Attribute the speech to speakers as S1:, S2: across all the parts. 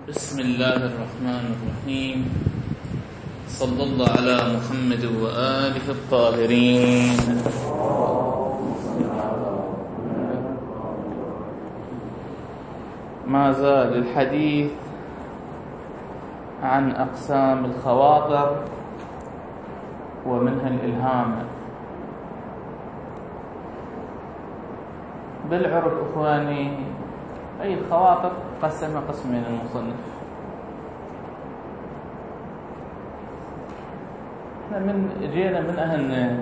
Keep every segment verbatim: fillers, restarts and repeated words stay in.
S1: بسم الله الرحمن الرحيم. صلى الله على محمد وآله الطاهرين. ما زال الحديث عن أقسام الخواطر ومنها الإلهام. بالعرف إخواني أي الخواطر قسم قسمين المصنف. احنا من جينا من أهل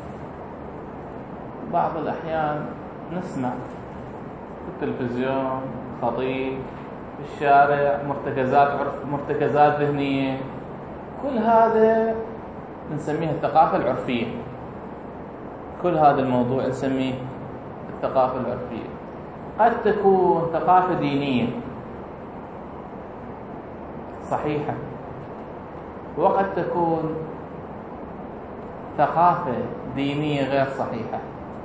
S1: بعض الأحيان نسمع في التلفزيون خطيب في الشارع مرتكزات عرف مرتكزات ذهنية، كل هذا نسميه الثقافة العرفية. كل هذا الموضوع نسميه الثقافة العرفية. قد تكون ثقافة دينية صحيحة، وقد تكون ثقافة دينية غير صحيحة.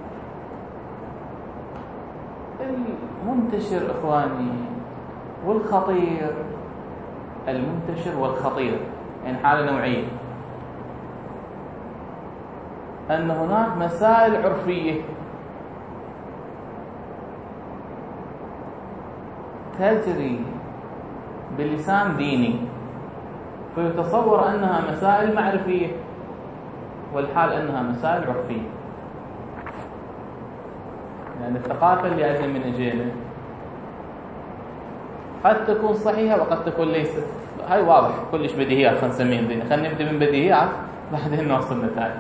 S1: المنتشر إخواني والخطير، المنتشر والخطير يعني حالة نوعية، أن هناك مسائل عرفية تجري بلسان ديني فيتصور أنها مسائل معرفية، والحال أنها مسائل عرفية. يعني الثقافة اللي عندنا من أجينا قد تكون صحيحة وقد تكون ليست. هاي واضح كلش بديهيات، خلينا نسميهم ديني. خلينا نبدأ من بديهيات بعدين نوصل نتائج.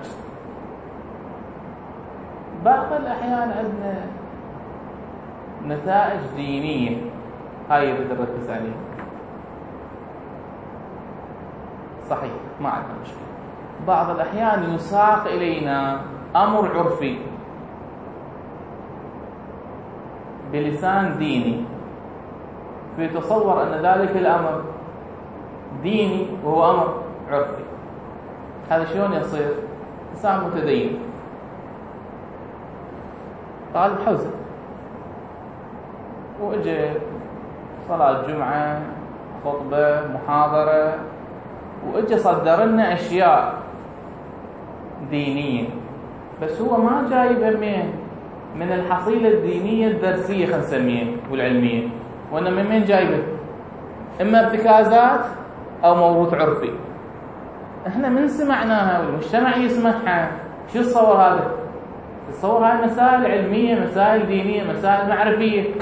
S1: بعض الأحيان عندنا نتائج دينية، هاي اللي بدي نركز عليها. صحيح ما عندنا مشكلة. بعض الأحيان يساق إلينا أمر عرفي بلسان ديني فيتصور أن ذلك الأمر ديني وهو أمر عرفي. هذا شلون يصير؟ إنسان متدين طالب حوزة وإجى صلاة جمعة، خطبة، محاضرة، وإجى صدر لنا أشياء دينية، بس هو ما جايبها من من الحصيلة الدينية الدرسية خلينا نسميها والعلمية، وإنما من مين جايبه؟ إما ارتكازات أو موروث عرفي. إحنا من سمعناها والمجتمع يسمعها، شو الصور هذا؟ الصور هاي مسائل علمية، مسائل دينية، مسائل معرفية،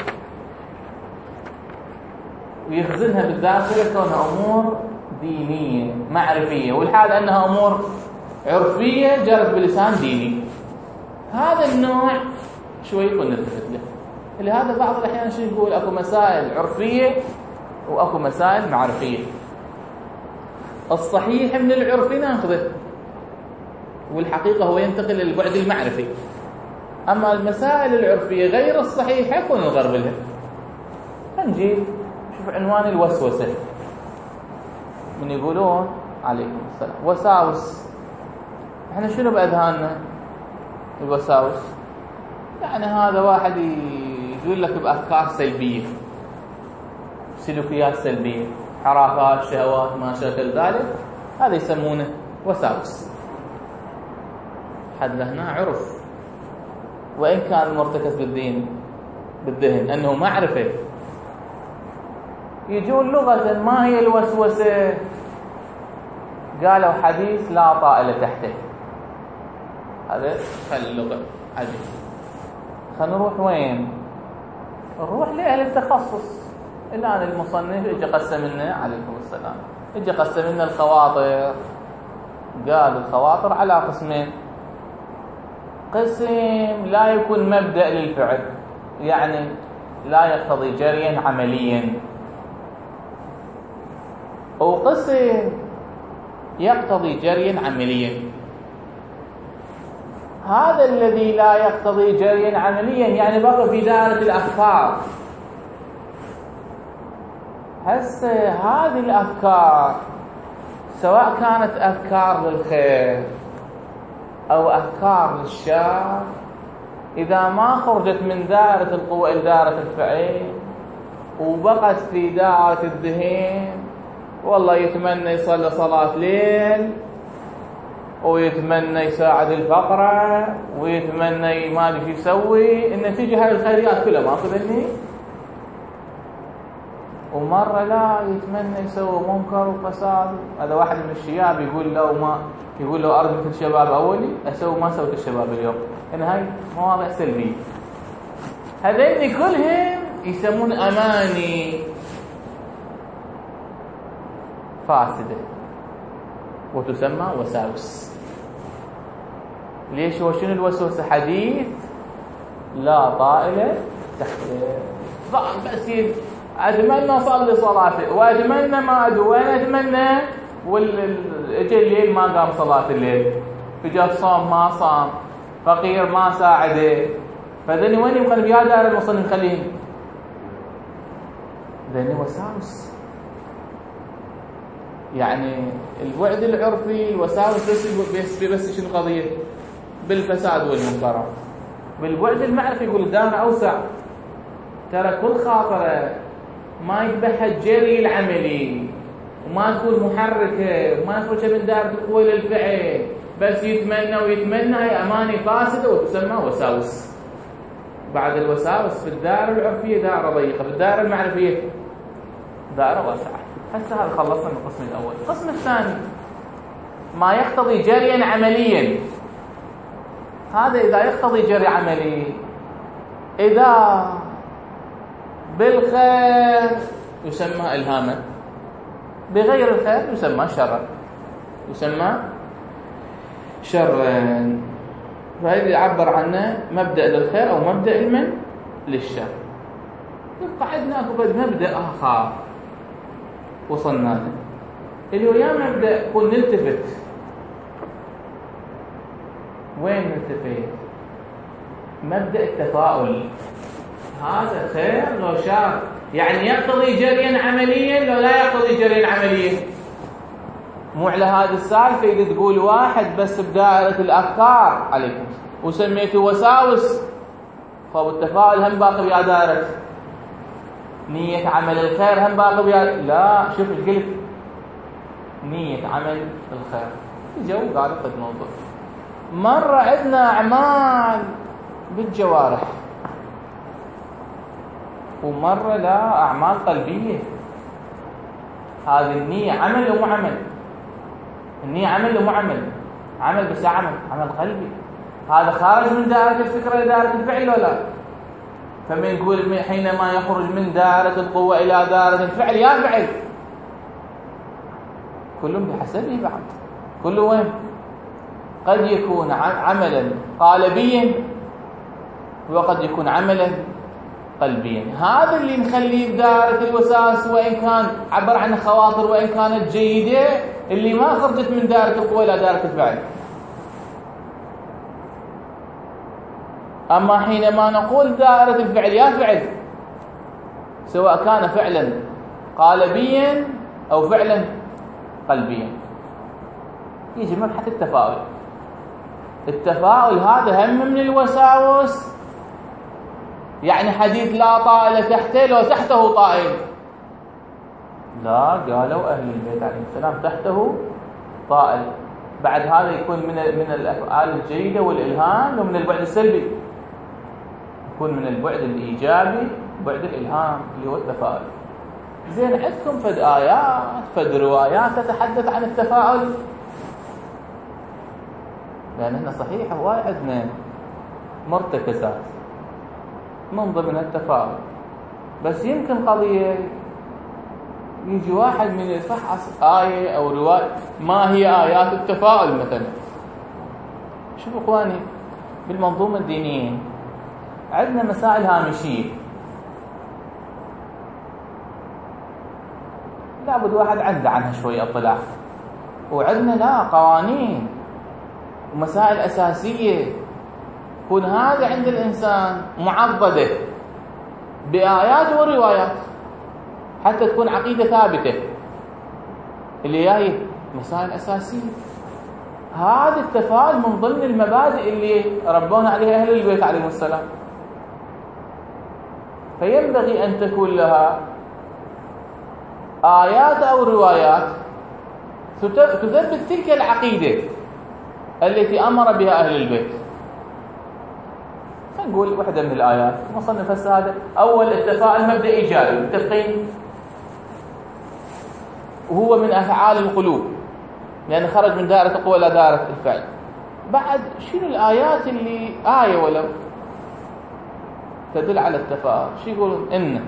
S1: ويخزنها بالذاكرة كونها أمور دينية معرفية، والحال أنها أمور عرفية جرت بلسان ديني. هذا النوع شوي يكون نلتفت له. لهذا بعض الأحيان شو يقول؟ أكو مسائل عرفية وأكو مسائل معرفية. الصحيح من العرفي ناخذه، والحقيقة هو ينتقل للبعد المعرفي. أما المسائل العرفية غير الصحيحة يكون الغرب لها. نجي شوف عنوان الوسوسة من يقولون عليكم السلام وساوس. احنا شنو بأذهاننا الوساوس؟ يعني هذا واحد يقول لك بأفكار سلبية، سلوكيات سلبية، حركات، شهوات، ما شاكل ذلك، هذا يسمونه وساوس. حد هنا عرف، وإن كان المرتكز بالدين بالذهن أنه معرفة. يجون لغة ما هي الوسوسة؟ قالوا حديث لا طائل تحته. هذا خل اللغة عجيب. خلينا نروح وين؟ نروح لأهل التخصص. الآن المصنف اجى قسم لنا عليكم السلام اجى قسم لنا الخواطر. قال الخواطر على قسمين. قسم لا يكون مبدأ للفعل، يعني لا يقتضي جريا عمليا، وقسم يقتضي جريا عمليا. هذا الذي لا يقتضي جريا عمليا يعني بقى في دائرة الأفكار. هسه هذه الأفكار سواء كانت أفكار للخير أو أفكار للشر، إذا ما خرجت من دائرة القوة إلى دائرة الفعل وبقت في دائرة الذهن، والله يتمنى يصلي صلاة ليل، ويتمنى يساعد الفقراء، ويتمنى ما ادري شو يسوي، النتيجة هاي الخيريات كلها ما اخذني. ومرة لا يتمنى يسوي منكر وفساد. هذا واحد من الشباب يقول له ما يقول له أرد مثل الشباب أولي أسوي ما سويت الشباب اليوم. إن هاي مواضيع سلبية. هذين كلهم يسمون أماني فاسدة وتسمى وساوس. ليش؟ وشنو الوسوسة؟ حديث لا طائلة تحت بس أتمنى أصلي صلاتي، وأتمنى ما أدري وين أتمنى، والإجا الليل ما قام صلاة الليل، فجأة الصوم ما صام، فقير ما ساعده، فذني وين يبقى بيا دار المصلي نخليهم؟ ذني وساوس. يعني البعد العرفي الوساوس بس بس بس شنو القضية؟ بالفساد والمنكرات. بالبعد المعرفي يقول الدائرة أوسع، ترى كل خاطرة ما يتبعها الجري العملي، وما تكون محركة، وما تخرج من دائرة القوة للفعل، بس يتمنى ويتمنى، هي أماني فاسدة وتسمى وساوس. بعد الوساوس في الدائرة العرفية دائرة ضيقة، في الدائرة المعرفية دائرة واسعة. هسه هذا خلصنا من القسم الأول. القسم الثاني ما يقتضي جريا عمليا. هذا إذا يقتضي جري عملي، إذا بالخير يسمى إلهاما، بغير الخير يسمى شرا، يسمى شرا. فهذا يعبر عنه مبدأ للخير أو مبدأ المن للشر. يبقى عندنا أكو مبدأ آخر وصلنا له، اللي هو يا مبدأ يكون نلتفت. وين نلتفت؟ مبدأ التفاؤل. هذا خير لو شر، يعني يقتضي جريا عمليا لو لا يقتضي جريا عمليا. مو على هذه السالفة اللي تقول واحد بس بدائرة الأفكار عليكم وسميته وساوس، فهو التفاؤل هم باقي بيا دائرة نية عمل الخير، هم باقي بيا. لا، شوف ايش قلت، نية عمل الخير. جو قاعد قد موضوع. مرة عندنا أعمال بالجوارح، ومرة لا أعمال قلبية. هذه النية عمل ومو عمل. النية عمل ومو عمل. عمل بس عمل عمل قلبي. هذا خارج من دائرة الفكرة إلى دائرة الفعل ولا؟ فمن يقول حينما يخرج من دائرة القوة إلى دائرة الفعل يا فعل، كلهم بحسبه بعض. كله وين؟ قد يكون عملا قالبيا وقد يكون عملا قلبيا. هذا اللي نخليه بدائرة الوساوس، وإن كان عبر عن خواطر وإن كانت جيدة، اللي ما خرجت من دائرة القوة إلى دائرة الفعل. أما حينما نقول دائرة الفعل يا فعل، سواء كان فعلا قالبيا أو فعلا قلبيا، يجي مبحث التفاؤل. التفاؤل هذا هم من الوساوس. يعني حديث لا طائل تحته لو تحته طائل، لا، قالوا أهل البيت عليه السلام تحته طائل. بعد هذا يكون من من الأفعال الجيدة والإلهام، ومن البعد السلبي يكون من البعد الإيجابي، بعد الإلهام اللي هو التفاؤل. زين، عندكم فد آيات فد روايات تتحدث عن التفاؤل؟ لأن احنا صحيح هواي عندنا مرتكزات من ضمنها التفاؤل، بس يمكن قضية يجي واحد من يفحص آية أو رواية ما هي آيات التفاؤل مثلا. شوفوا إخواني، بالمنظومة الدينية عندنا مسائل هامشية، لابد واحد عنده عنها شوية اطلاع، وعندنا لا قوانين ومسائل أساسية يكون هذا عند الإنسان معضدة بآيات وروايات حتى تكون عقيدة ثابتة، اللي هي مسائل أساسية. هذا التفاؤل من ضمن المبادئ اللي ربونا عليها أهل البيت عليهم السلام. فينبغي أن تكون لها آيات أو روايات تثبت تلك العقيدة التي أمر بها أهل البيت. نقول واحدة من الآيات مصنف هسه هذا أول التفاؤل مبدأ إيجابي متفقين، وهو من أفعال القلوب لأنه خرج من دائرة القوة إلى دائرة الفعل. بعد شنو الآيات اللي آية ولو تدل على التفاؤل؟ شو يقولون؟ إن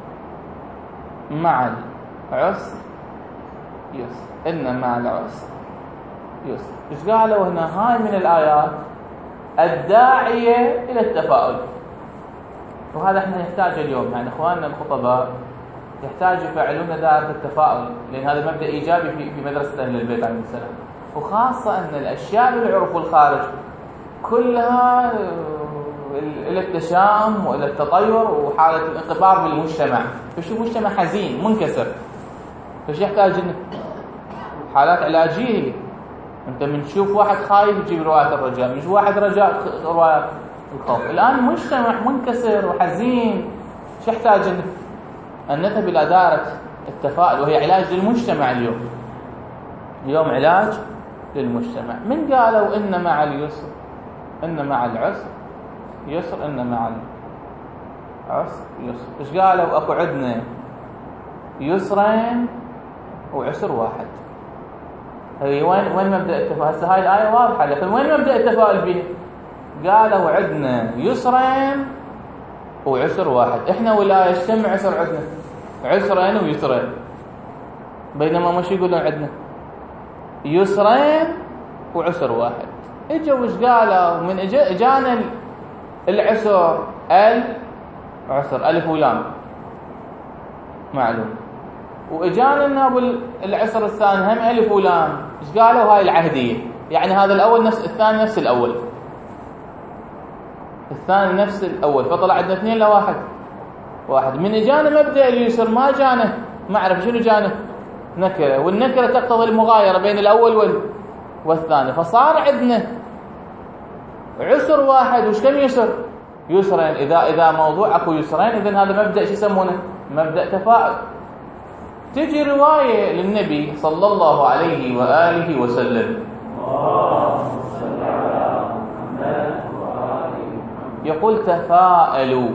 S1: مع العسر يسر، إن مع العسر يسر. إيش قالوا هنا؟ هاي من الآيات الداعية إلى التفاؤل، وهذا احنا نحتاجه اليوم. يعني إخواننا الخطباء يحتاجوا يفعلون دائرة التفاؤل، لأن هذا مبدأ إيجابي في في مدرسة أهل البيت عليه السلام. وخاصة أن الأشياء اللي يعرفوا الخارج كلها إلى التشاؤم وإلى التطير وحالة الانقباض بالمجتمع. فشو مجتمع حزين منكسر، فش يحتاج حالات علاجية. أنت من تشوف واحد خايف تجيب روايات الرجاء، مش واحد رجاء روايات الخوف. الآن مجتمع منكسر وحزين، شو يحتاج أن نذهب إلى دائرة التفاؤل، وهي علاج للمجتمع اليوم. اليوم علاج للمجتمع. من قالوا إن مع اليسر، إن مع العسر يسر، إن مع العسر يسر. إيش قالوا؟ أكو عندنا يسرين وعسر واحد. هي وين وين مبدأ التفاؤل؟ هسه هاي الآية واضحة، لكن وين مبدأ التفاؤل فيه؟ قالوا عندنا يسرين وعسر واحد. إحنا ولا يجتمع عسر عندنا عسرين ويسرين، بينما مش يقولون عندنا يسرين وعسر واحد. اجوا وش قالوا؟ من اجانا العسر العسر الف ولام معلوم، واجانا ابو العسر الثاني هم الف ولام. ايش قالوا؟ هاي العهديه، يعني هذا الاول نفس الثاني نفس الاول، الثاني نفس الاول، فطلع عندنا اثنين لواحد واحد. من اجانا مبدا اليسر ما جانا معرفه شنو جانا نكره، والنكره تقتضي المغايره بين الاول والثاني، فصار عندنا عسر واحد. وش كم يسر؟ يسرين. اذا اذا موضوع اكو يسرين، اذا هذا مبدا شو يسمونه؟ مبدا تفاؤل. تجي روايه للنبي صلى الله عليه واله وسلم يقول تفاءلوا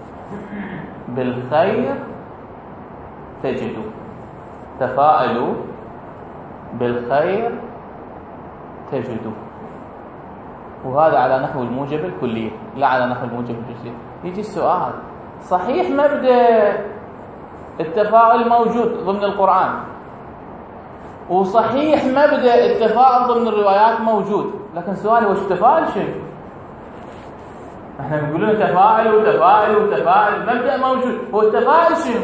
S1: بالخير تجدوا، تفاءلوا بالخير تجدوا. وهذا على نحو الموجب الكلي لا على نحو الموجب الجزئي. يجي السؤال، صحيح مبدأ التفاؤل موجود ضمن القرآن، وصحيح مبدأ التفاؤل ضمن الروايات موجود، لكن سؤالي وش التفاؤل شنو؟ احنا بنقولون تفاؤلوا تفاؤلوا تفاؤل، مبدأ موجود، هو التفاؤل شنو؟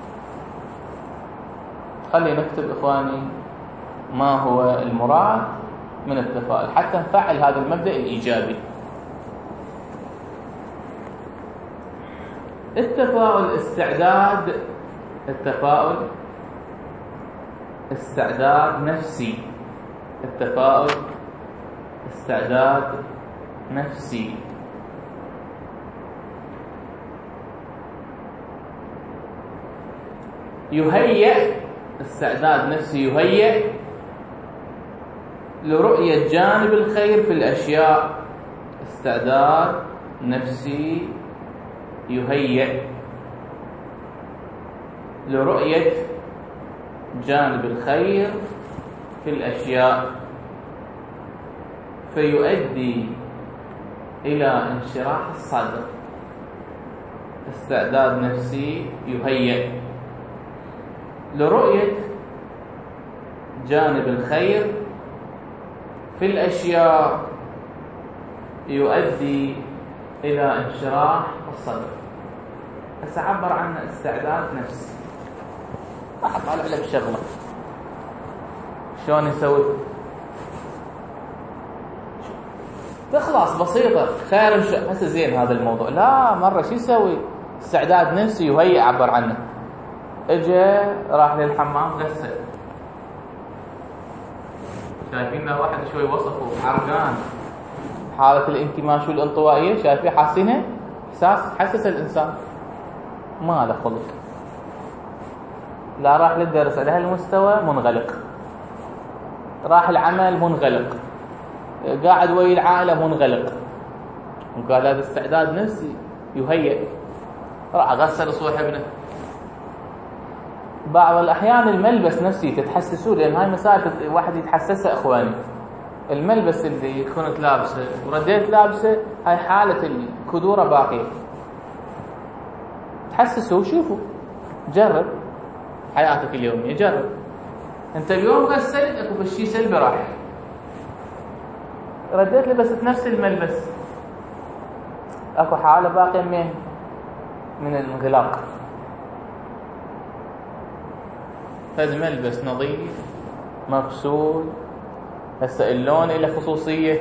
S1: خلي نكتب إخواني ما هو المراد من التفاؤل حتى نفعل هذا المبدأ الإيجابي. التفاؤل استعداد، التفاؤل استعداد نفسي، التفاؤل استعداد نفسي. يهيئ، استعداد نفسي يهيئ لرؤية جانب الخير في الأشياء. استعداد نفسي يهيئ لرؤية جانب الخير في الأشياء، فيؤدي إلى انشراح الصدر. استعداد نفسي يهيئ لرؤية جانب الخير في الأشياء، يؤدي إلى انشراح الصدر. هسه عبر عنه استعداد نفسي. راح أطالع لك شغلة شلون يسوي تخلص بسيطة خير. هسه زين هذا الموضوع، لا مرة شو يسوي؟ استعداد نفسي يهيئ، عبر عنه. اجى راح للحمام غسل، شايفين واحد شوي وصفه عرقان، حالة الانكماش والانطوائية، شايفين حاسينها؟ احساس حسس الانسان. ما له خلق، لا راح للدرس على هالمستوى منغلق، راح العمل منغلق، قاعد ويا العائلة منغلق. وقال هذا استعداد نفسي يهيئ، راح غسل صوح ابنه. بعض الأحيان الملبس نفسي تتحسسوه، لأن هاي مسائل واحد يتحسسها إخواني. الملبس اللي كنت لابسه ورديت لابسه، هاي حالة الكدورة باقية. تحسسوه، شوفوا، جرب حياتك اليومية، جرب. انت اليوم غسلت، اكو شيء سلبي راح، رديت لبست نفس الملبس، اكو حالة باقية من من الانغلاق. هذا ملبس نظيف مغسول، هسه اللون له خصوصية،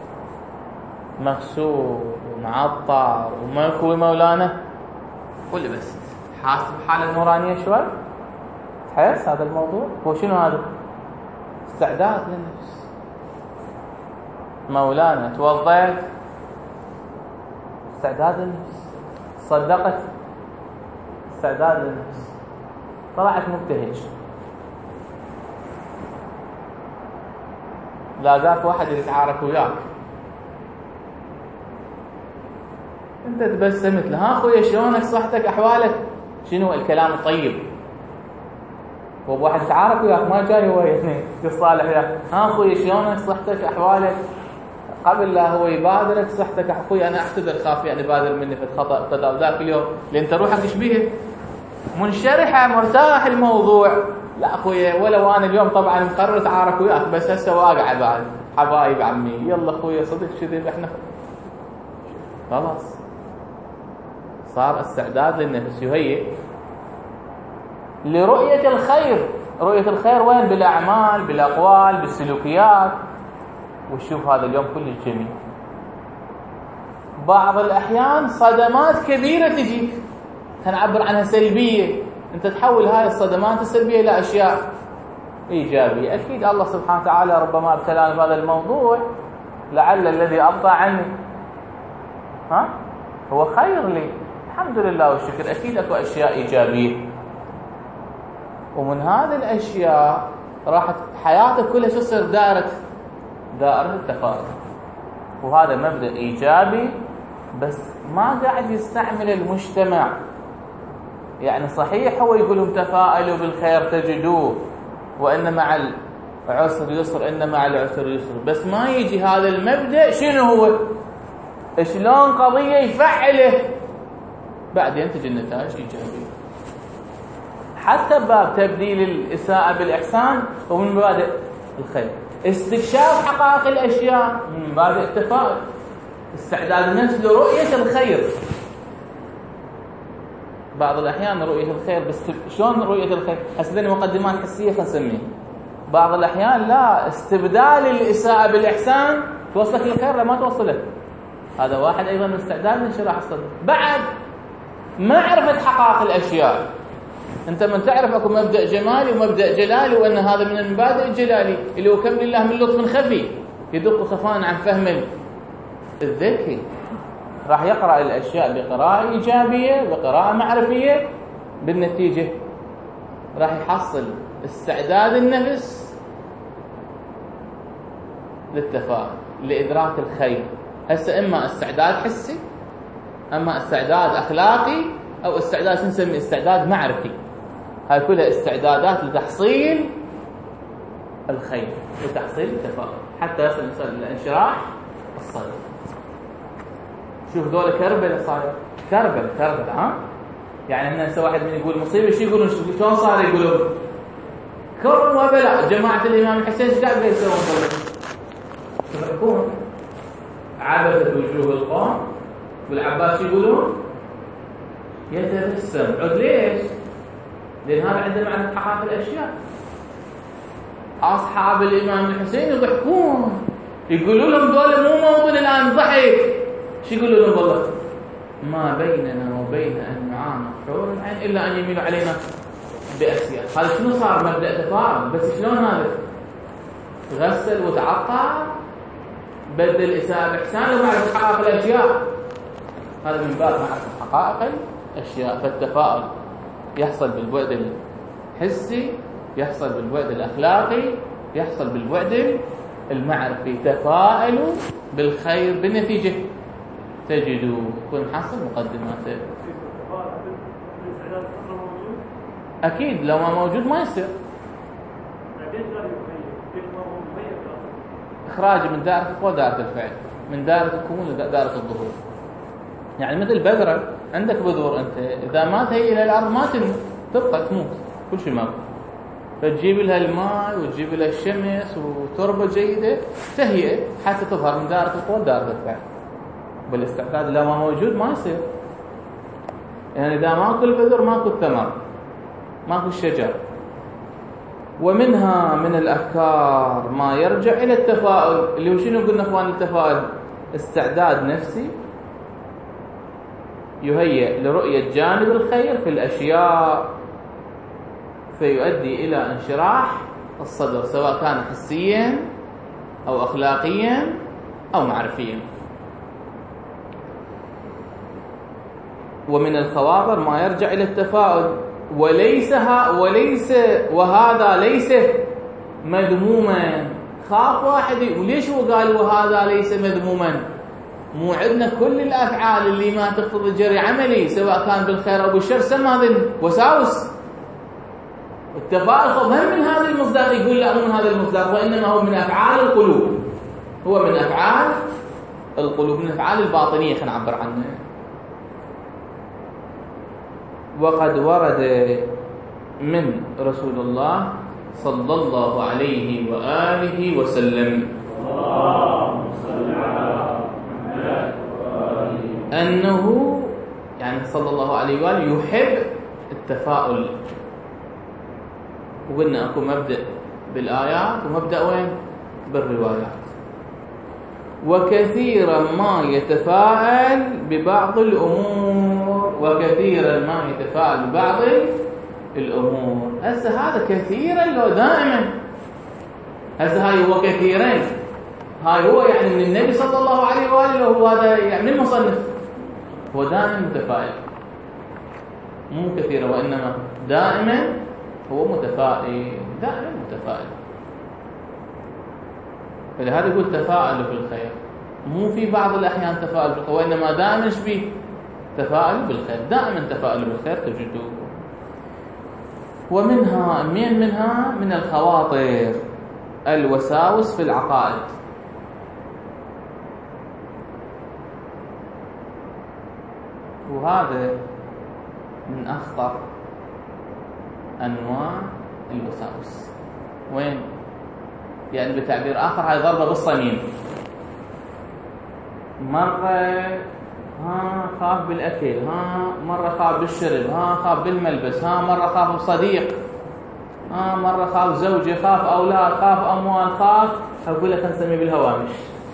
S1: مغسول ومعطر ومكوي مولانا، ولبست. حاسب حالة نورانية شوي؟ تحس هذا الموضوع هو شنو؟ هذا استعداد للنفس. مولانا توضيت، استعداد للنفس. صدقت، استعداد للنفس. طلعت مبتهج، لا ذاك واحد يتعارك وياك، انت تبسمت له، ها اخويا شلونك، صحتك، احوالك، شنو الكلام الطيب. هو واحد يتعارك وياك، ما جاي هو يعني يصالح وياك، ها اخويا شلونك، صحتك، احوالك، قبل لا هو يبادرك صحتك، اخويا انا اعتذر، خاف يعني بادر مني في الخطا ابتدى ذاك اليوم، لان انت روحك ايش بيها؟ منشرحه، مرتاح الموضوع. لا اخويا، ولو انا اليوم طبعا مقرر اتعارك وياك، بس هسه واقع بعد حبايب عمي، يلا اخويا صدق كذب، احنا خلاص صار استعداد للنفس يهيئ لرؤية الخير. رؤية الخير وين؟ بالاعمال، بالاقوال، بالسلوكيات. وشوف هذا اليوم كله جميل. بعض الاحيان صدمات كبيرة تجيك، هنعبر عنها سلبية، انت تحول هاي الصدمات السلبية الى اشياء ايجابية. اكيد الله سبحانه وتعالى ربما ابتلانا بهذا الموضوع لعل الذي ابطأ عني ها هو خير لي، الحمد لله والشكر. اكيد اكو اشياء ايجابية، ومن هذه الاشياء راحت حياتك كلها شو تصير؟ دائرة دائرة التفاؤل. وهذا مبدأ ايجابي، بس ما قاعد يستعمل المجتمع. يعني صحيح هو يقولهم تفاءلوا بالخير تجدوه، وان مع العسر يسر، ان مع العسر يسر، بس ما يجي هذا المبدأ شنو هو؟ شلون قضية يفعله بعدين تجي النتائج ايجابية. حتى باب تبديل الإساءة بالإحسان ومن مبادئ الخير. استكشاف حقائق الأشياء من مبادئ التفاؤل. استعداد النفس لرؤية الخير. بعض الأحيان رؤية الخير، بس شلون رؤية الخير؟ هسه مقدمات حسية خنسميها. بعض الأحيان لا، استبدال الإساءة بالإحسان توصلك للخير لا ما توصلك. هذا واحد أيضا من استعداد لانشراح الصدر. بعد معرفة حقائق الأشياء. أنت من تعرف أكو مبدأ جمالي ومبدأ جلالي، وأن هذا من المبادئ الجلالي اللي هو كم لله من لطف خفي يدق خفاء عن فهم الذكي. راح يقرأ الأشياء بقراءة إيجابية، بقراءة معرفية، بالنتيجة راح يحصل استعداد النفس للتفاؤل، لإدراك الخير. هسه إما استعداد حسي، أما استعداد أخلاقي، أو استعداد نسمي استعداد معرفي. هاي كلها استعدادات لتحصيل الخير، لتحصيل التفاؤل، حتى يصل الإنسان إلى انشراح الصدر. شوف دول كربلة صاير، كربلة كربلة ها؟ يعني هنا هسه واحد من يقول مصيبة، شو يقولون؟ شلون صار يقولون؟ كرم وبلاء. جماعة الإمام الحسين ايش قاعد يسوون دول؟ شو يحكون؟ عبثت وجوه القوم. والعباس يقولون يتبسم. عد ليش؟ لأن هذا عنده معرفة حقائق الأشياء. أصحاب الإمام الحسين يضحكون، يقولوا لهم دول مو موطن الآن ضحك. شو يقولوا لهم؟ والله ما بيننا وبين أن نعانق حور العين إلا أن يميلوا علينا بأسياء. هذا شنو صار؟ مبدأ تفاؤل. بس شلون هذا؟ غسل وتعطى، بدل إساءة بإحسان ومعرفة حقائق الأشياء. هذا من باب معرفة حقائق أشياء. فالتفاؤل يحصل بالبعد الحسي، يحصل بالبعد الأخلاقي، يحصل بالبعد المعرفي. تفاءلوا بالخير بالنتيجة تجدوا. كن حصل مقدماته أكيد، لو ما موجود ما يصير. إخراج من دائرة القوة دائرة الفعل، من دائرة الكمون لدائرة الظهور. يعني مثل بذرة، عندك بذور أنت إذا ما تهيئ إلى الأرض ما تنمو، تبقى تموت كل شيء ماكو. فتجيب لها الماء وتجيب لها الشمس وتربة جيدة تهيئة حتى تظهر من دائرة القوة لدائرة الفعل. بالاستعداد لو ما موجود ما يصير. يعني إذا ماكو البذر ماكو الثمر، ماكو الشجر. ومنها من الأفكار ما يرجع إلى التفاؤل، اللي هو شنو قلنا اخوان التفاؤل؟ استعداد نفسي يهيئ لرؤية جانب الخير في الأشياء فيؤدي إلى انشراح الصدر، سواء كان حسيا أو أخلاقيا أو معرفيا. ومن الخواطر ما يرجع إلى التفاؤل، وليس ها وليس وهذا ليس مذموما. خاف واحد وليش هو قال وهذا ليس مذموما؟ مو عندنا كل الأفعال اللي ما تقتضي الجري عملي سواء كان بالخير أو بالشر سمى هذه وساوس. التفاؤل هم من هذا المصداق، يقول لا مو من هذا المصداق، وإنما هو من أفعال القلوب، هو من أفعال القلوب، من أفعال الباطنية خلينا نعبر عنها. وقد ورد من رسول الله صلى الله عليه وآله وسلم أنه يعني صلى الله عليه وآله يحب التفاؤل. وقلنا أكو مبدأ بالآيات ومبدأ وين؟ بالروايات. وكثيرا ما يتفاءل ببعض الأمور، وكثيرا ما يتفاءل ببعض الأمور. هسه هذا كثيرا لو دائما، هسه هاي هو كثيرين، هاي هو يعني من النبي صلى الله عليه وآله، وهو هذا يعني من المصنف هو دائما متفائل، مو كثيرا وإنما دائما هو متفائل، دائما متفائل. فلهذا يقول تفاءلوا بالخير، مو في بعض الأحيان تفاؤل بالخير، وإنما دائما ايش فيه؟ تفاؤلوا بالخير، دائما تفاؤلوا بالخير تجدوه. ومنها من منها من الخواطر الوساوس في العقائد. وهذا من أخطر أنواع الوساوس. وين؟ يعني بتعبير آخر هاي ضربة بالصميم. مرة ها خاف بالأكل، ها مرة خاف بالشرب، ها خاف بالملبس، ها مرة خاف بصديق، ها مرة خاف زوجة، خاف أولاد، خاف أموال، خاف. أقول لك نسمي بالهوامش.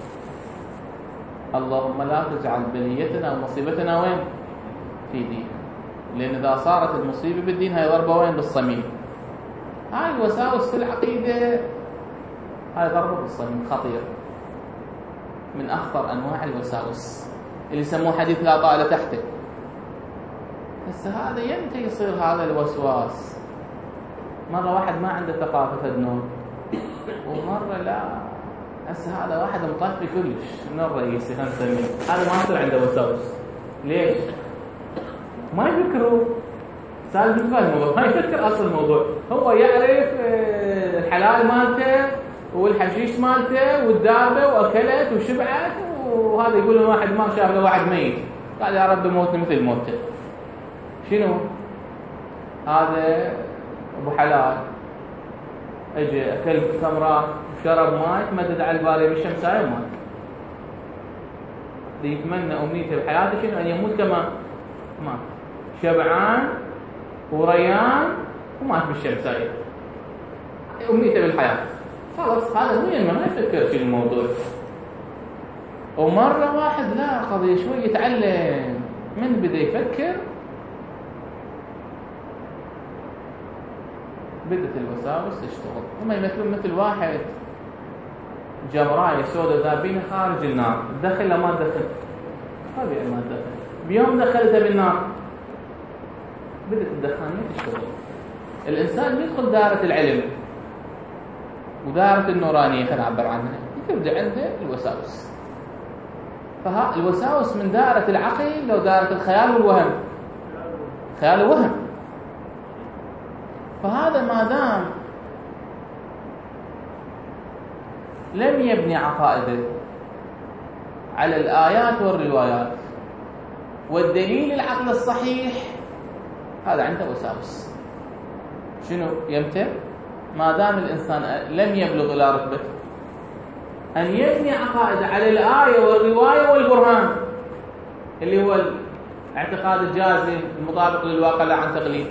S1: اللهم لا تجعل بليتنا ومصيبتنا وين؟ في دين. لأن إذا صارت المصيبة بالدين هاي ضربة وين؟ بالصميم. هاي الوساوس في العقيدة هاي ضربة بالصميم خطير، من أخطر أنواع الوساوس اللي يسموه حديث لا طائل تحته. بس هذا يمتى يصير هذا الوسواس؟ مرة واحد ما عنده ثقافة النوم، ومرة لا. هسه هذا واحد مطفي كلش من الرئيس خلينا نسميه، هذا ما يصير عنده وساوس. ليش؟ ما يفكروا سالفة الموضوع، ما يفكر أصل الموضوع. هو يعرف الحلال مالته والحشيش مالته والدابة وأكلت وشبعت، وهذا يقول له واحد ما شاف له واحد ميت قال يا رب موتني مثل موته. شنو؟ هذا أبو حلال اجى أكل تمرات وشرب ماء، تمدد على الباري بالشمساية ومات. يتمنى أمنيته بحياته شنو؟ أن يموت كما مات، شبعان وريان ومات بالشمساية. أمنيته بالحياة خلاص، هذا مو ينمى ما يفكر في الموضوع. ومرة واحد لا قضية شوي يتعلم، من بدأ يفكر بدأت الوساوس تشتغل. هم يمثلون مثل واحد جمراية سوداء ذابينها خارج النار، دخل ما دخل؟ طبيعي ما دخل. بيوم دخلتها بالنار بدأت الدخانية تشتغل. الإنسان يدخل دائرة العلم ودائرة النورانية، خلينا نعبر عنها، تبدأ عنده الوساوس. فها الوساوس من دائرة العقل لو دائرة الخيال والوهم، خيال ووهم. فهذا ما دام لم يبني عقائده على الآيات والروايات والدليل العقل الصحيح، هذا عنده وساوس. شنو يمتى؟ ما دام الإنسان لم يبلغ إلى رتبة أن يبني عقائده على الآية والرواية والبرهان، اللي هو الاعتقاد الجازم المطابق للواقع لا عن تقليد.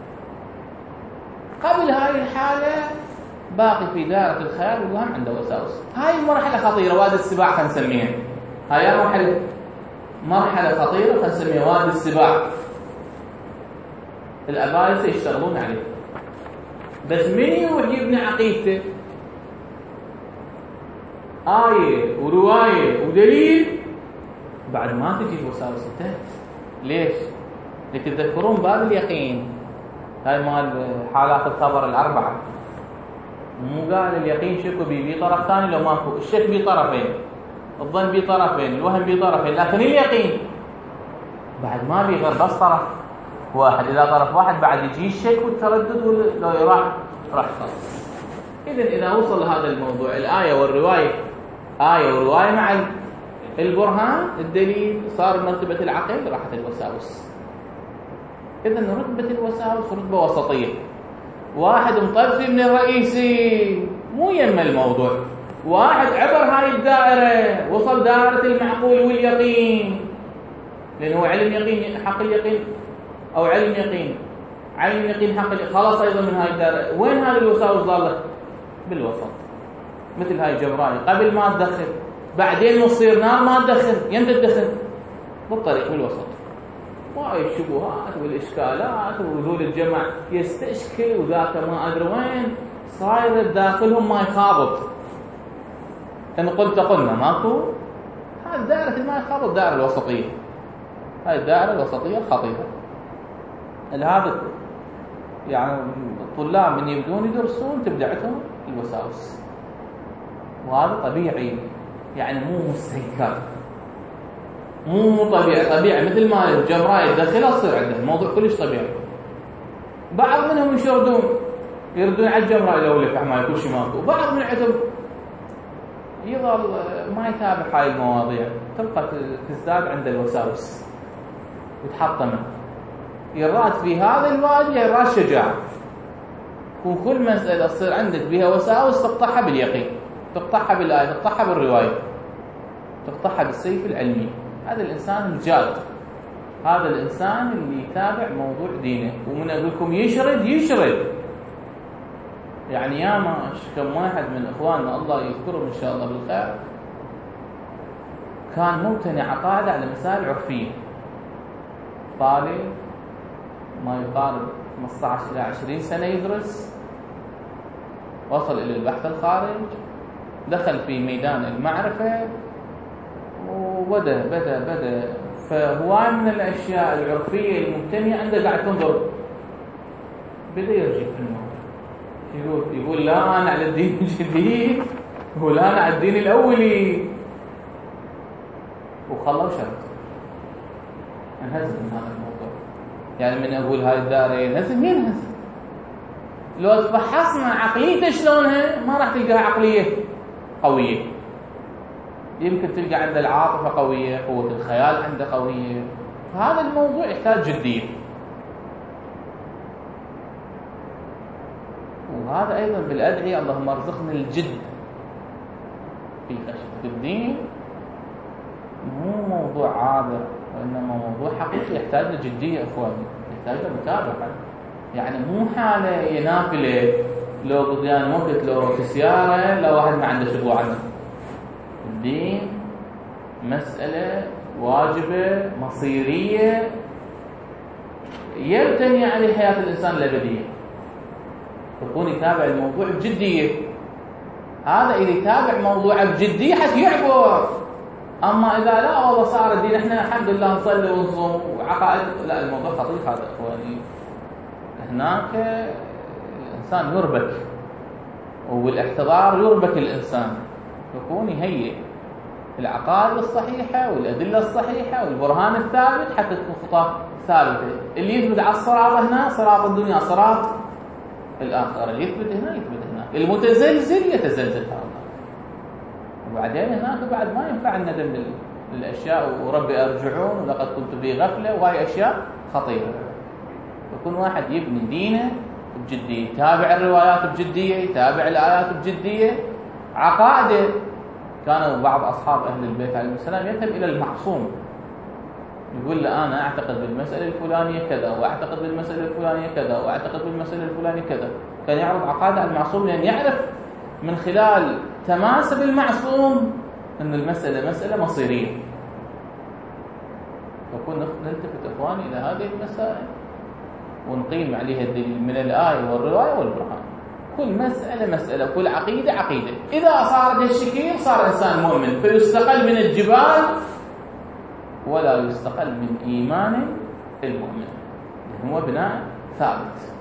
S1: قبل هاي الحالة باقي في دائرة الخيال والوهم عنده وساوس. هاي مرحلة خطيرة، وادي السباع خلينا نسميها. هاي مرحلة مرحلة خطيرة خلينا نسميها وادي السباع. الأبايسة يشتغلون عليه، بس من يروح يبني عقيدته آية ورواية ودليل بعد ما تجي الوساوس انتهت. ليش؟ لتتذكرون باب اليقين، هاي مال حالات الخبر الأربعة. مو قال اليقين شكو بي بي طرف ثاني لو ماكو، الشك بي طرفين، الظن بي طرفين، الوهم بي طرفين، لكن اليقين بعد ما بي غير بس طرف واحد. إذا طرف واحد بعد يجي الشك والتردد لو راح راح خلاص. إذن إذا وصل لهذا الموضوع الآية والرواية، آية ورواية مع البرهان الدليل، صار مرتبة العقل، راحت الوساوس. إذن رتبة الوساوس رتبة وسطية. واحد مطفي من الرئيسي مو يم الموضوع، واحد عبر هاي الدائرة وصل دائرة المعقول واليقين، لأنه هو علم يقين حق اليقين أو علم يقين علم يقين حق اليقين، خلاص أيضا من هاي الدائرة. وين هذه الوساوس ظلت؟ بالوسط. مثل هاي جبراني قبل ما تدخل، بعدين نصير نار ما تدخل، يمتى تدخل؟ بالطريق بالوسط. وهاي الشبهات والإشكالات وذول الجمع يستشكل وذاك ما أدري وين صاير داخلهم ما يخابط. إن قلت قلنا ماكو، هاي دائرة ما يخابط، الدائرة الوسطية. هاي الدائرة الوسطية الخطيرة. هذا يعني الطلاب من يبدون يدرسون تبدأ عندهم الوساوس، وهذا طبيعي، يعني مو مستنكر، مو مو طبيعي، طبيعي مثل ما الجمراء يدخلها تصير عنده الموضوع كلش طبيعي. بعض منهم يشردون يردون على الجمراء لو لك ما يكون شيء ماكو، وبعض من عندهم يظل ما يتابع هاي المواضيع، تلقى تزداد عنده الوساوس وتحطمه. يراد في هذا الوادي يراد شجاعة، وكل مسألة تصير عندك بها وساوس تقطعها باليقين، تقطعها بالآية، تقطعها بالرواية، تقطعها بالسيف العلمي. هذا الإنسان الجاد، هذا الإنسان اللي يتابع موضوع دينه. ومن أقول لكم يشرد يشرد يعني ياما كم واحد من إخواننا الله يذكرهم إن شاء الله بالخير كان ممتنع عقائده على مسائل عرفية، طالب ما يقارب خمسة عشر إلى عشرين سنة يدرس، وصل إلى البحث الخارج، دخل في ميدان المعرفة وبدأ بدأ بدأ فهواي من الأشياء العرفية الممتنعة عنده قاعد تنظر، بدأ يرجع في الموضوع، يقول يقول لا أنا على الدين الجديد، يقول لا أنا على الدين الأولي، وخلوا شرط انهزم من هذا الموضوع. يعني من أقول هاي الدائرة ينهزم ينهزم. لو تفحصنا عقليته شلونها ما راح تلقاها عقلية قوية، يمكن تلقى عنده العاطفة قوية، قوة الخيال عنده قوية. فهذا الموضوع يحتاج جدية، وهذا أيضا بالأدعية اللهم ارزقنا الجد في خشية الدين. مو موضوع عابر، وإنما موضوع حقيقي يحتاج لجدية أخواني، يحتاج لمتابعة. يعني مو حالة نافلة لو قضيان وقت لو في سيارة لو واحد ما عنده شغل عنه. الدين مسألة واجبة مصيرية يبتني عليه حياة الإنسان الأبدية، يكون يتابع الموضوع بجدية. هذا إذا يتابع موضوع بجدية حيعبر. أما إذا لا والله صار الدين إحنا الحمد لله نصلي ونصوم وعقائد، لا الموضوع خطير هذا إخواني. هناك الإنسان يربك، وبالاحتضار يربك الإنسان، يكون يهيئ العقائد الصحيحة والأدلة الصحيحة والبرهان الثابت حتى تكون خطاه ثابتة. اللي يثبت على الصراط هنا صراط الدنيا صراط الآخرة، اللي يثبت هنا يثبت هنا، المتزلزل يتزلزل هنا. وبعدين هناك بعد ما ينفع الندم للأشياء وربي أرجعون ولقد كنت في غفلة، وهي أشياء خطيرة. يكون واحد يبني دينه بجدية، يتابع الروايات بجدية، يتابع الآيات بجدية، عقائده. كانوا بعض أصحاب أهل البيت عليهم السلام يذهب إلى المعصوم يقول له أنا أعتقد بالمسألة الفلانية كذا، وأعتقد بالمسألة الفلانية كذا، وأعتقد بالمسألة الفلانية كذا. كان يعرض عقائده على المعصوم لأن يعرف من خلال تماسك المعصوم أن المسألة مسألة مصيرية. فكون نلتفت إخواني إلى هذه المسائل ونقيم عليها الدليل من الآية والرواية والبرهان. كل مسألة مسألة، كل عقيدة عقيدة. إذا صارت هالشكل صار إنسان مؤمن، فيستقل من الجبال ولا يستقل من إيمان المؤمن، هو بناء ثابت.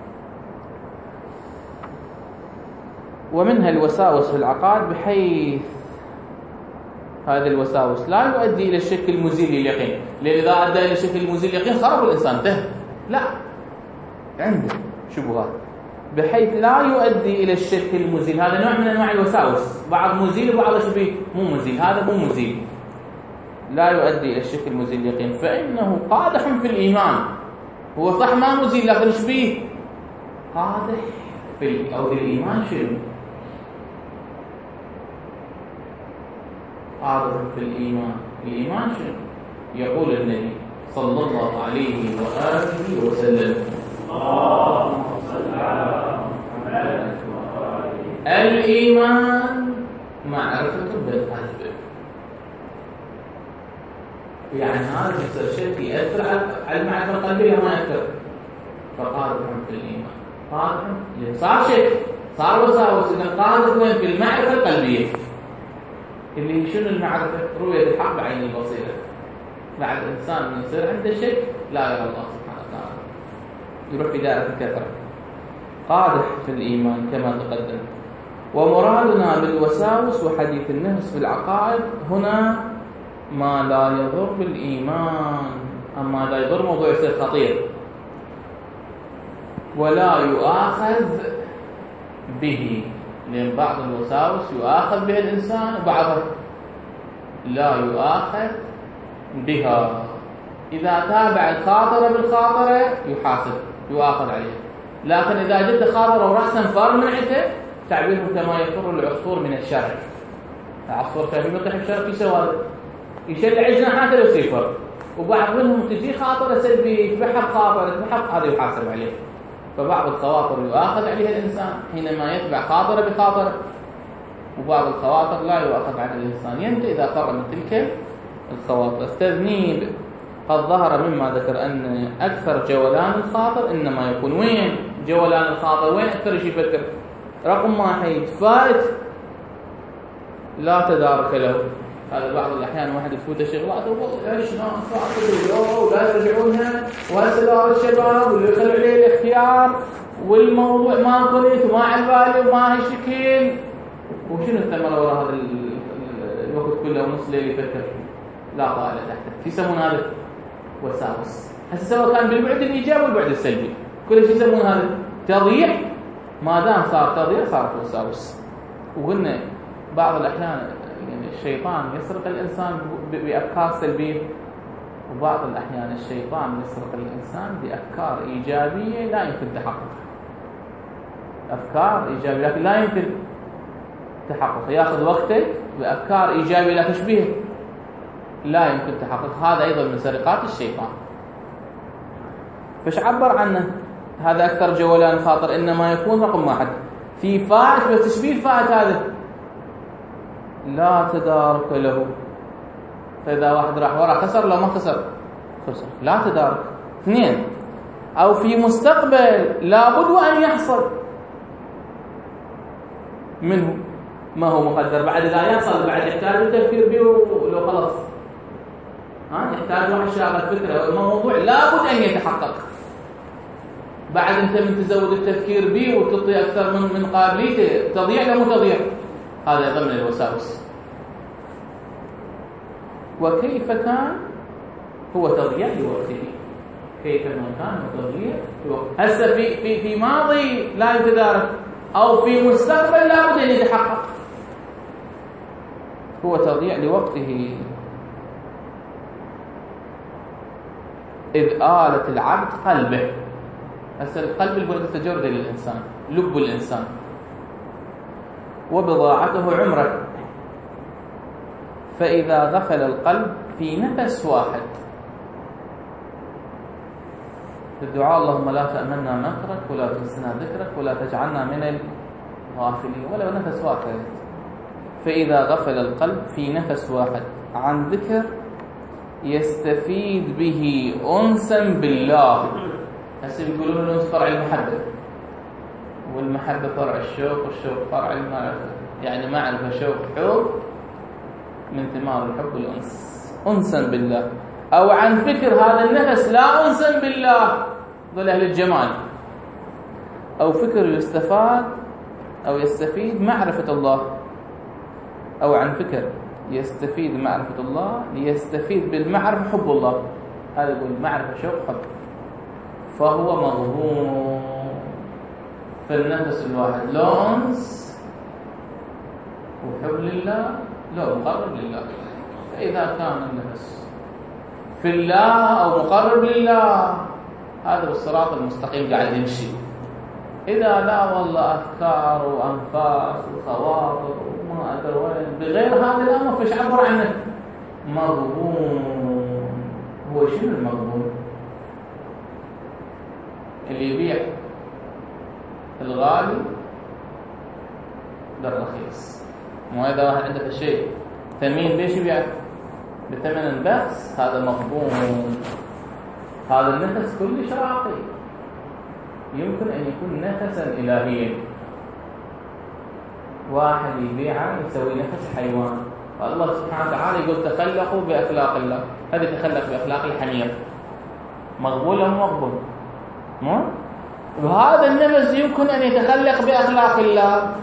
S1: ومنها الوساوس في العقائد، بحيث هذه الوساوس لا يؤدي إلى الشك المزيل لليقين، لأن إذا أدى إلى الشك المزيل لليقين خرب الإنسان ته، لا عنده شبهات، بحيث لا يؤدي إلى الشك المزيل. هذا نوع من أنواع الوساوس، بعض مزيل وبعض شبيه مو مزيل، هذا مو مزيل، لا يؤدي إلى الشك المزيل لليقين، فإنه قادح في الإيمان. هو صح ما مزيل لكن شبيه قادح في أو في الإيمان. شنو قادح في الإيمان؟ الإيمان شنو؟ يقول النبي صلى الله عليه وآله وسلم اللهم صل على محمد وآله. الإيمان معرفة بالقلب، يعني هذا الشيء يأثر على المعرفة القلبية ما يأثر، فقادح في الإيمان. قادح صار شيء، صار وساوس، إن قادح وين؟ في المعرفة القلبية. اللي شنو المعرفة؟ رؤية الحق بعين البصيرة. بعد الإنسان من يصير عنده شيء لا يرى الله سبحانه وتعالى، يروح في دائرة الكثرة. قادح في الإيمان كما تقدم. ومرادنا بالوساوس وحديث النفس في العقائد هنا ما لا يضر بالإيمان، أما لا يضر موضوع يصير خطير، ولا يؤاخذ به، لأن بعض الوساوس يؤاخذ به الإنسان وبعضها لا يؤاخذ بها. إذا تابع الخاطرة بالخاطرة يحاسب يؤاخذ عليه، لكن إذا جد خاطرة ورأسا فار من عته تعبيره كما يفر العصفور من الشرك. العصفور كان يطيح الشرك يسوى يشلع جناحاته ويصيفر، وبعض منهم تجي خاطرة سلبية تبحث خاطرة تبحث هذا يحاسب عليه. فبعض الخواطر يؤاخذ عليها الإنسان حينما يتبع خاطرة بخاطرة، وبعض الخواطر لا يؤاخذ على الإنسان ينتهي إذا فر من تلك الخواطر. التذنيب قد ظهر مما ذكر أن أكثر جولان الخاطر إنما يكون وين جولان الخاطر؟ وين أكثر شيء يفكر؟ رقم واحد فائت لا تدارك له. هذا بعض الأحيان واحد يفوت شغلات وإيش ناس فاقدوا ولا يرجعونها وهسه الشباب واللي يخلوا عليه الاختيار والموضوع ما قريت وما على بالي وما هي شكل. وشنو الثمرة وراء هذا الوقت كله ونص ليل يفكر لا طائل تحته؟ في يسمون هذا وساوس. هسه سواء كان بالبعد الإيجابي والبعد السلبي كل شيء يسمون هذا تضييع. ما دام صار تضييع صارت وساوس. وقلنا بعض الأحيان يعني الشيطان يسرق الإنسان بأفكار سلبية، وبعض الأحيان الشيطان يسرق الإنسان بأفكار إيجابية لا يمكن تحققها. أفكار إيجابية لكن لا يمكن تحققها، يأخذ وقتك بأفكار إيجابية لا تشبيه لا يمكن تحققها. هذا أيضا من سرقات الشيطان. فش عبر عنه هذا أكثر جولان خاطر؟ إنما يكون رقم واحد في فائت وتشبيه فائت هذا لا تدارك له. فإذا واحد راح ورا خسر لو ما خسر خسر لا تدارك. اثنين أو في مستقبل لابد أن يحصل منه ما هو مقدر بعد لا يحصل، بعد يحتاج التفكير به ولو خلص ها يحتاج واحد شاغل فكرة الموضوع لابد أن يتحقق. بعد أنت من تزود التفكير به وتعطي أكثر من من قابليته، تضيع لا مو تضيع. هذا ضمن الوساوس. وكيف كان هو تضييع لوقته، كيف ما كان تضييع لوقته. هسه في في في ماضي لا يتدارك أو في مستقبل لا بد أن يتحقق، هو تضييع لوقته. إذ آلت العبد قلبه. هسه القلب البرد التجرد للإنسان، لب الإنسان، وبضاعته عمره. فإذا غفل القلب في نفس واحد الدعاء اللهم لا تأمنا مكرك ولا تنسنا ذكرك ولا تجعلنا من الغافلين، ولو نفس واحد. فإذا غفل القلب في نفس واحد عن ذكر يستفيد به أنسا بالله. هسه بيقولون الأنس فرع المحبة، والمحبة فرع الشوق، والشوق فرع المعرفة. يعني معرفة شوق حب من ثمار الحب والأنس، أنسا بالله. أو عن فكر هذا النفس لا أنسا بالله، ذول أهل الجمال. أو فكر يستفاد أو يستفيد معرفة الله، أو عن فكر يستفيد معرفة الله ليستفيد بالمعرفة حب الله. هذا يقول معرفة شوق حب، فهو مغبون في النفس الواحد، لا أنس وحب لله لا مقرب لله. فإذا كان النفس في الله أو مقرب لله هذا بالصراط المستقيم قاعد يمشي. إذا لا والله أفكار وأنفاس وخواطر وما أدري وين بغير هذا الأمر فيش عبر عنه. مغبون. هو شنو المغبون؟ اللي يبيع الغالي بالرخيص. مو إذا واحد عنده شيء ثمين ليش يبيع بثمن بخس؟ هذا مغبون. هذا النفس كلش راقي، يمكن أن يكون نفسا إلهيا. واحد يبيعه يسوي نفس حيوان، فالله سبحانه وتعالى يقول تخلقوا بأخلاق الله. هذا يتخلق بأخلاق الحمير، مغبول أو مغبون؟ مو؟ وهذا النفس يمكن أن يتخلق بأخلاق الله.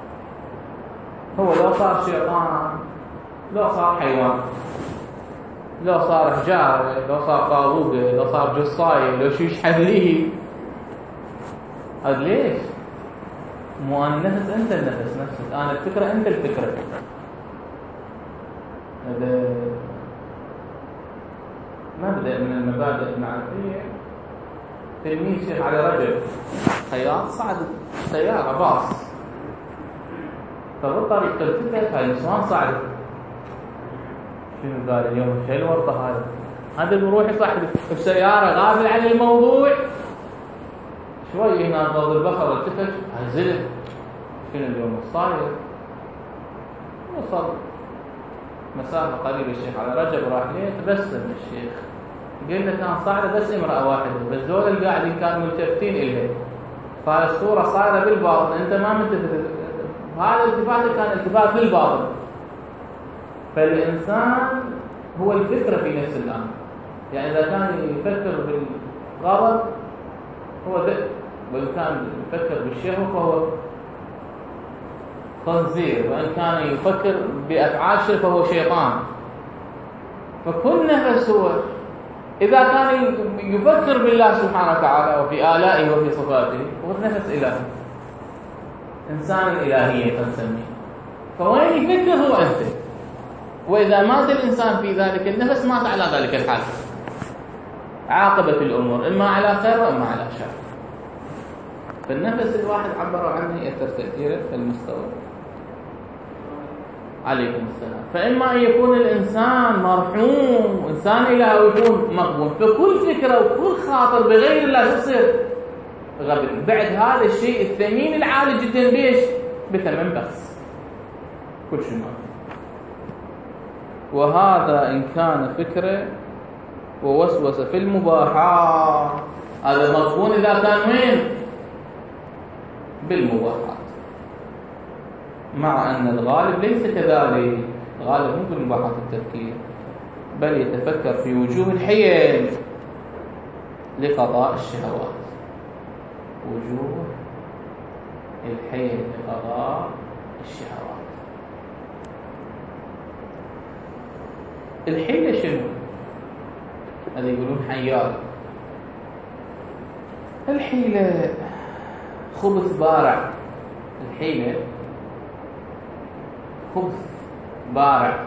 S1: هو لو صار شيطان، لو صار حيوان، لو صار حجارة، لو صار طاووقة، لو صار جصاية، لو شيش حذريه، هذا ليش؟ مو أنا النفس أنت النفس نفسك، أنا الفكرة أنت الفكرة. هذا مبدأ من المبادئ المعرفية. تلميذ شيخ علي رجب خياط صعد سيارة باص، فبالطريق التفت هاي النسوان صعدت. شنو قال اليوم شو الورطة هذا؟ هذا بروح يصعد السيارة غافل عن الموضوع. شوي هنا ضد البصر التفت هزلت. شنو اليوم الصاير؟ وصل مسافة قريبة الشيخ على رجب راح ليه تبسم الشيخ، قال له كان صاعدة بس امرأة واحدة، بس ذول القاعدين كانوا ملتفتين إليه، فالصورة صايرة بالباطن، أنت ما ملتفت. هذا الالتفات كان التفات بالباطن. فالإنسان هو الفكرة في نفس الأمر. يعني إذا كان يفكر بالغضب هو ذئب، وإن كان يفكر بالشهوة فهو خنزير، وإن كان يفكر بأفعال شر فهو شيطان. فكل نفس هو إذا كان يفكر بالله سبحانه وتعالى وفي آلائه وفي صفاته هو نفس إلهي، إنسان إلهية تنسميه. فوين يفكر هو أنت. وإذا مات الإنسان في ذلك النفس مات على ذلك الحال، عاقبة الأمور إما على خير وإما على شر. فالنفس الواحد عبروا عنه يأثر تأثيره في المستوى. عليكم السلام. فإما أن يكون الإنسان مرحوم وإنسان إلهي ويكون مقبول، فكل فكرة وكل خاطر بغير الله يصير غبي. بعد هذا الشيء الثمين العالي جدا بيش بثمن بخس كل شيء ما. وهذا إن كان فكرة ووسوسة في المباحات، هذا مقبول إذا كان وين بالمباحات، مع أن الغالب ليس كذلك. الغالب مو بالمباحات التفكير، بل يتفكر في وجوه الحيل لقضاء الشهوات. وجوه الحيل لقضاء الشهوات. الحيلة شنو؟ هذا يقولون حيال. الحيلة خبث بارع. الحيلة خبث بارع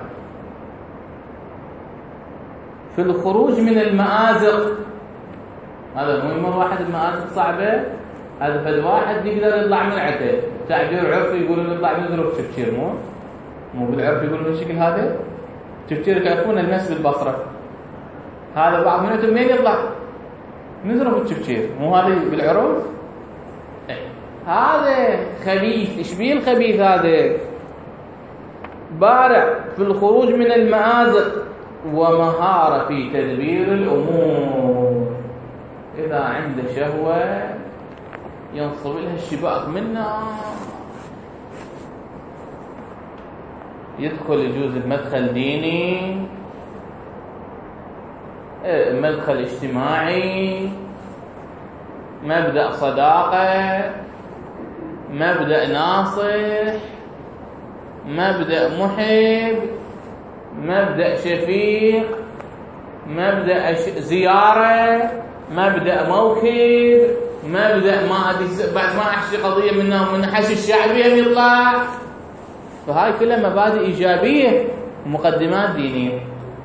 S1: في الخروج من المآزق. هذا مو يمر واحد المآزق صعبة، هذا فد واحد يقدر يطلع من عته. تعبير عرفي يقولون يطلع من ذروب تفكير، مو مو بالعرف يقولون بالشكل هذا. تفكير يعرفون المس بالبصرة، هذا بعض منهم منين يطلع؟ من ذروب التفكير، مو هذا بالعرف؟ هذا خبيث. ايش بيه الخبيث هذا؟ بارع في الخروج من المآزق ومهارة في تدبير الأمور. إذا عنده شهوة ينصب لها الشباك منها، يدخل يجوز بمدخل ديني، مدخل اجتماعي، مبدأ صداقة، مبدأ ناصح، مبدأ محب، مبدأ شفيق، مبدأ زيارة، مبدأ موكب، مبدأ ما أدري بعد ما أحشي قضية منها من حشي الشعبي يطلع. فهاي كلها مبادئ إيجابية، مقدمات دينية.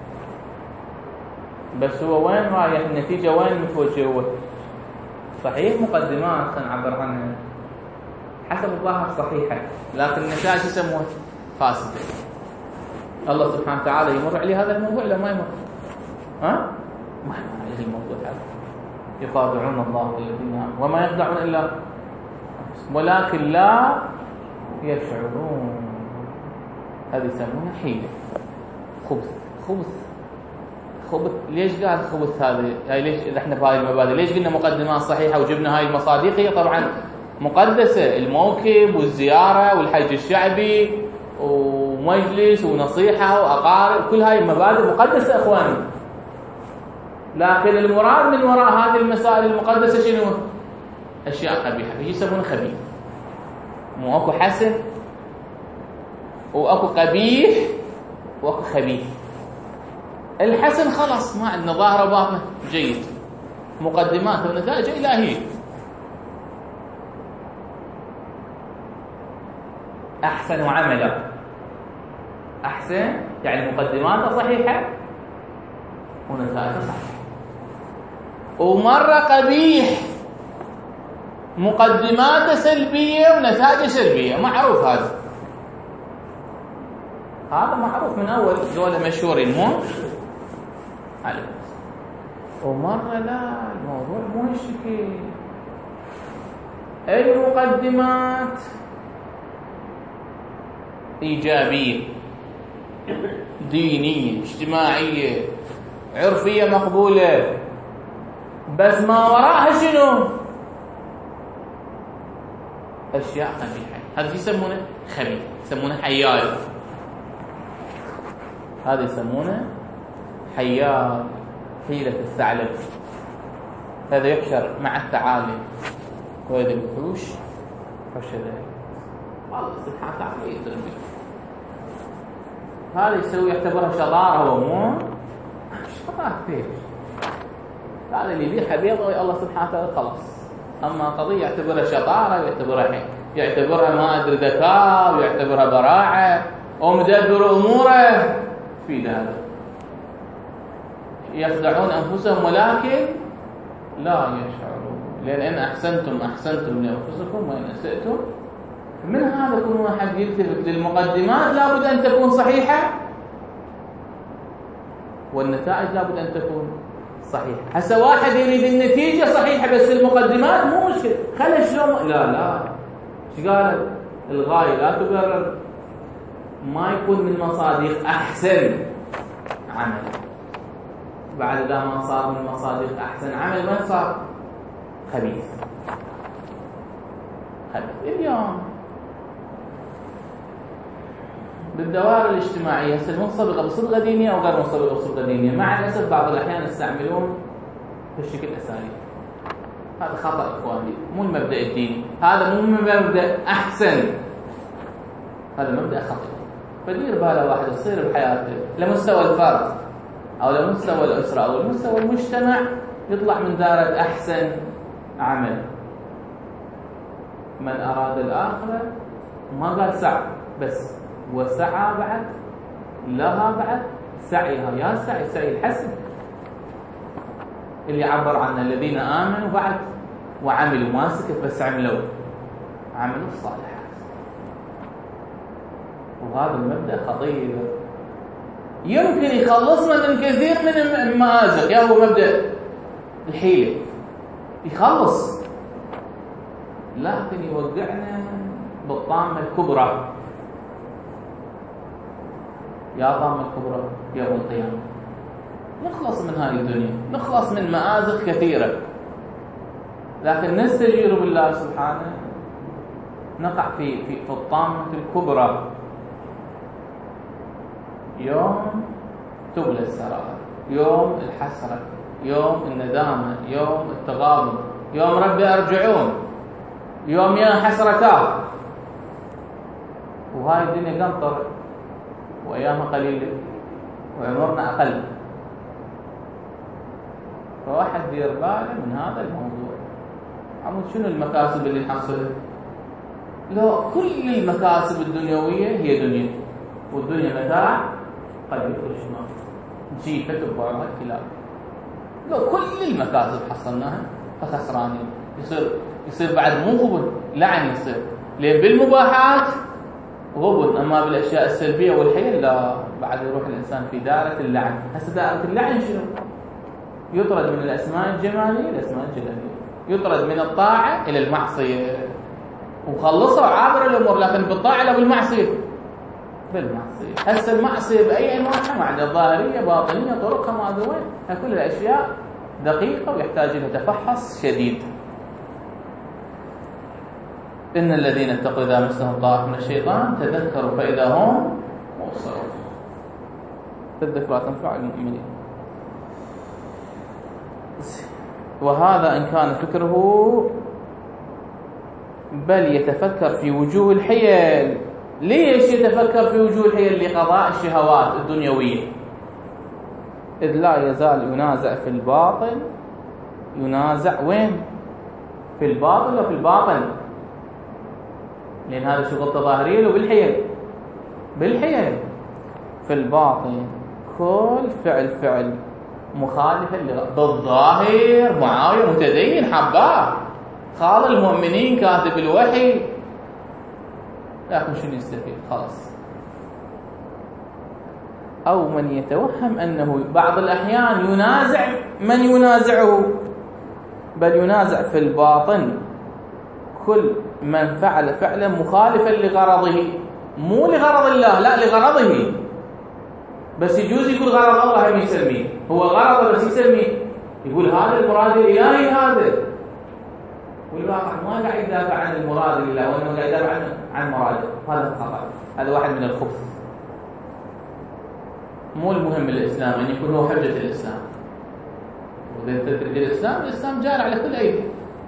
S1: بس هو وين رايح؟ النتيجة وين متوجه؟ هو صحيح مقدمات سنعبر عنها حسب الظاهر صحيحة، لكن النتائج يسموها فاسدة. الله سبحانه وتعالى يمر عليه هذا الموضوع لا ما يمر؟ ها؟ ما يمر عليه الموضوع هذا. يخادعون الله الذين آمنوا وما يخدعون إلا ولكن لا يشعرون. هذه يسمونها حيلة، خبث. خبث خبث ليش قال خبث هذا؟ يعني ليش إذا احنا في هاي المبادئ ليش قلنا مقدمات صحيحة وجبنا هاي المصادق؟ هي طبعا مقدسة، الموكب والزيارة والحج الشعبي ومجلس ونصيحة وأقارب، كل هاي المبادئ مقدسة أخواني. لكن المراد من وراء هذه المسائل المقدسة شنو؟ أشياء قبيحة، فيجي يسمونه خبيث. مو أكو حسن وأكو قبيح وأكو خبيث. الحسن خلص ما عندنا ظاهر وباطن جيد، مقدمات ونتائج إلهية. أحسن عملا، أحسن يعني مقدماته صحيحة ونتائجه صحيحة. ومرة قبيح، مقدماته سلبية ونتائجه سلبية، معروف هذا. هذا معروف من أول، دولة مشهورين مو؟ على ومرة لا، الموضوع مو هالشكل. المقدمات إيجابية، دينية، اجتماعية، عرفية، مقبولة، بس ما وراءها شنو؟ أشياء قبيحة. هذا يسمونه خبيث، يسمونه حيال. هذا يسمونه حيال، حيلة الثعلب. هذا يحشر مع الثعالب وهذا الوحوش حشر. الله سبحانه وتعالى يدري. هذا يسوي يعتبرها شطارة، هو مو شطارة فيه. هذا اللي يبيعها بيضة الله سبحانه وتعالى خلاص. أما قضية يعتبرها شطارة ويعتبرها يعتبرها ما أدري ذكاء ويعتبرها براعة ومدبر أموره، في هذا يخدعون أنفسهم ولكن لا يشعرون. لأن إن أحسنتم أحسنتم لأنفسكم وإن أسأتم. من هذا كل واحد يلتفت للمقدمات لابد أن تكون صحيحة والنتائج لابد أن تكون صحيحة. هسه واحد يريد النتيجة صحيحة بس المقدمات مو مشكلة، خلي شلون. لا لا ايش قال؟ الغاية لا تبرر ما يكون من مصادق أحسن عمل. بعد إذا ما صار من مصادق أحسن عمل ما صار خبيث. خبيث اليوم بالدوائر الاجتماعية هسه منصبغة بصبغة دينية أو غير منصبغة بصبغة دينية. مع الأسف بعض الأحيان يستعملون بشكل أساليب هذا خطأ إخواني، مو المبدأ الديني، هذا مو مبدأ أحسن، هذا مبدأ خطأ. فدير باله واحد يصير بحياته لمستوى الفرد أو لمستوى الأسرة أو لمستوى المجتمع يطلع من دائرة أحسن عمل. من أراد الآخرة ما قال سعى بس، وسعى بعد لها بعد سعيها، يا سعي سعي الحسن اللي عبر عنه الذين آمنوا بعد وعملوا، ما سكت بس عملوا عملوا الصالحات. وهذا المبدأ خطير يمكن يخلصنا من كثير من المآزق. يا هو مبدأ الحيلة يخلص، لكن يوقعنا بالطامة الكبرى. يا طامة الكبرى يوم القيامة، نخلص من هذه الدنيا، نخلص من مآزق كثيرة، لكن نستجير بالله سبحانه نقع في في, في الطامة الكبرى. يوم تبلى السرائر، يوم الحسرة، يوم الندامة، يوم التغابن، يوم ربي أرجعون، يوم يا حسرتاه. وهاي الدنيا قنطر وأيامها قليلة وعمرنا أقل. فواحد دير باله من هذا الموضوع. عمود شنو المكاسب اللي نحصلها؟ لا، كل المكاسب الدنيوية هي دنيا، والدنيا متاع قد يخرج ما جيفة بعضها الكلاب. لا، كل المكاسب حصلناها فخسرانين. يصير يصير بعد مو غبن، لعن يصير، لأن بالمباحات غبن، أما بالأشياء السلبية والحيل لا، بعد يروح الإنسان في دائرة اللعن. هسه دائرة اللعن شنو؟ يطرد من الأسماء الجمالية إلى الأسماء الجلالية، يطرد من الطاعة إلى المعصية، وخلصها عابر الأمور، لكن بالطاعة لا بالمعصية. بالمعصية هسه المعصية بأي أنواعها، معدة ظاهرية باطنية طرقها ما أدري وين، كل الأشياء دقيقة ويحتاج إلى تفحص شديد. إن الذين اتقوا إذا مسهم طائف من الشيطان تذكروا فإذا هم مبصرون. الذكرى تنفع المؤمنين. وهذا إن كان فكره بل يتفكر في وجوه الحيل. ليش يتفكر في وجوه الحيل؟ لقضاء الشهوات الدنيوية، إذ لا يزال ينازع في الباطل. ينازع وين؟ في الباطل وفي الباطن، لأن هذا شغل ظاهري وبالحيل. بالحيل في الباطن كل فعل فعل مخالفا بالظاهر. معاوية متدين حباه، خال المؤمنين، كاتب الوحي، لكن شنو يستفيد؟ خلاص. أو من يتوهم أنه بعض الأحيان ينازع من ينازعه، بل ينازع في الباطن كل من فعل فعلا مخالفا لغرضه، مو لغرض الله، لا لغرضه. بس يجوز يكون غرض الله هم يسميه، هو غرضه بس يسميه، يقول هذا المراد الإلهي هذا، والواقع ما قاعد يدافع عن المراد لله، وإنما قاعد يدافع عن عن مراده. هذا خطأ، هذا واحد من الخبث. مو المهم الإسلام أن يكون هو حجة الإسلام، وإذا تدرج الإسلام، الإسلام جار على كل أيدي.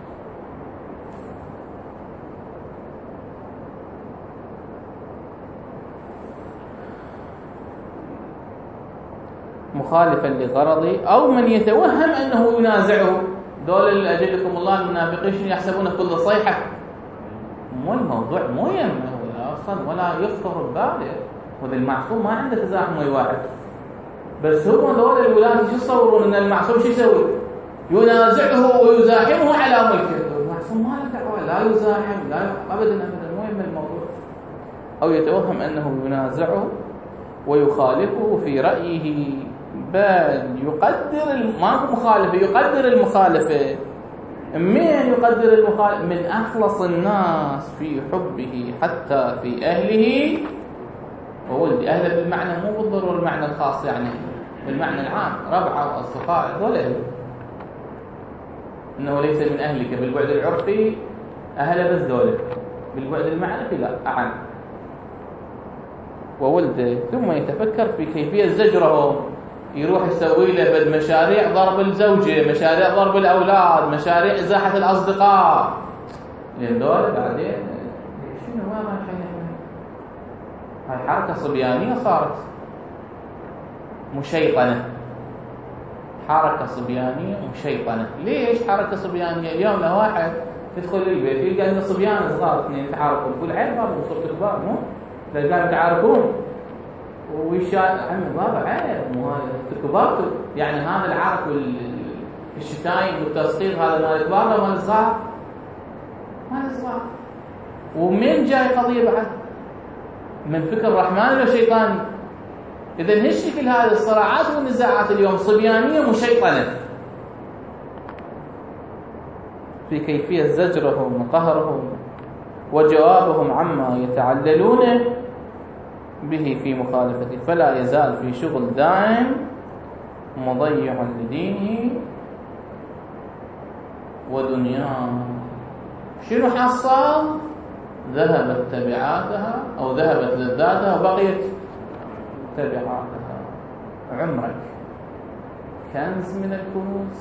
S1: مخالفا لغرضه، أو من يتوهم أنه ينازعه. دول اللي أجلكم الله المنافقين يحسبون كل صيحة. مو الموضوع مو يمه ولا أصلا ولا يخطر بباله، وذا المعصوم ما عنده تزاحم ويا واحد. بس هم دول الولاة شو يصورون أن المعصوم شو يسوي؟ ينازعه ويزاحمه على ملكه. المعصوم ما له دعوة، لا يزاحم لا أبدا أبدا، مو يم الموضوع. أو يتوهم أنه ينازعه ويخالفه في رأيه، بل يقدر ما مخالفه، يقدر المخالفة. من يقدر المخالف؟ من أخلص الناس في حبه حتى في أهله وولد. أهله بالمعنى مو بالضرورة المعنى الخاص، يعني بالمعنى العام، ربعه وأصدقائه دول أهله. إنه ليس من أهلك بالبعد العرفي أهله بس دولة، بالبعد المعنوي لا أعم. وولده. ثم يتفكر في كيفية زجرهم، يروح يسوي له بد مشاريع ضرب الزوجة، مشاريع ضرب الأولاد، مشاريع إزاحة الأصدقاء، لأن دول بعدين شنو ما رايحين احنا؟ هاي حركة صبيانية صارت مشيطنة، حركة صبيانية مشيطنة. ليش حركة صبيانية؟ اليوم لو واحد يدخل البيت يلقى إنه صبيان صغار اثنين يتعاركون، يقول عيب بابا وصرت كبار، مو تلقاهم يتعاركون ويشال عمي بابا عيب، مو هذا كبرتوا. يعني هذا العرك والشتايم والتسقيط هذا مال الكبار ولا مال الصغار؟ مال الصغار. ومن جاي قضية بعد؟ من فكر رحماني ولا شيطاني؟ إذا هالشكل هذه الصراعات والنزاعات اليوم صبيانية مشيطنة في كيفية زجرهم وقهرهم وجوابهم عما يتعللون به في مخالفته، فلا يزال في شغل دائم مضيع لدينه ودنياه. شنو حصل؟ ذهبت تبعاتها أو ذهبت لذاتها وبقيت تبعاتها. عمرك كنز من الكنوز،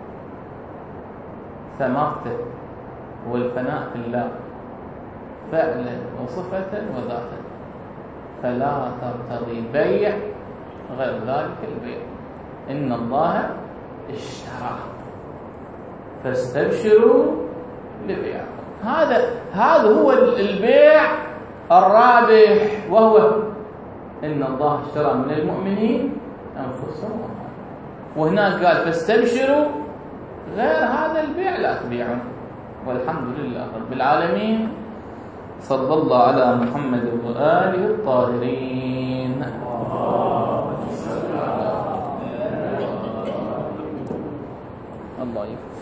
S1: ثمرته والفناء في الله فعلا وصفة وذاتا، فلا ترتضي بيع غير ذلك البيع. إن الله اشترى فاستبشروا لبيعكم. هذا هذا هو البيع الرابح، وهو إن الله اشترى من المؤمنين أنفسهم. وهناك قال فاستبشروا، غير هذا البيع لا تبيعون. والحمد لله رب العالمين. صلى الله على محمد وآله الطاهرين. الله يفتح.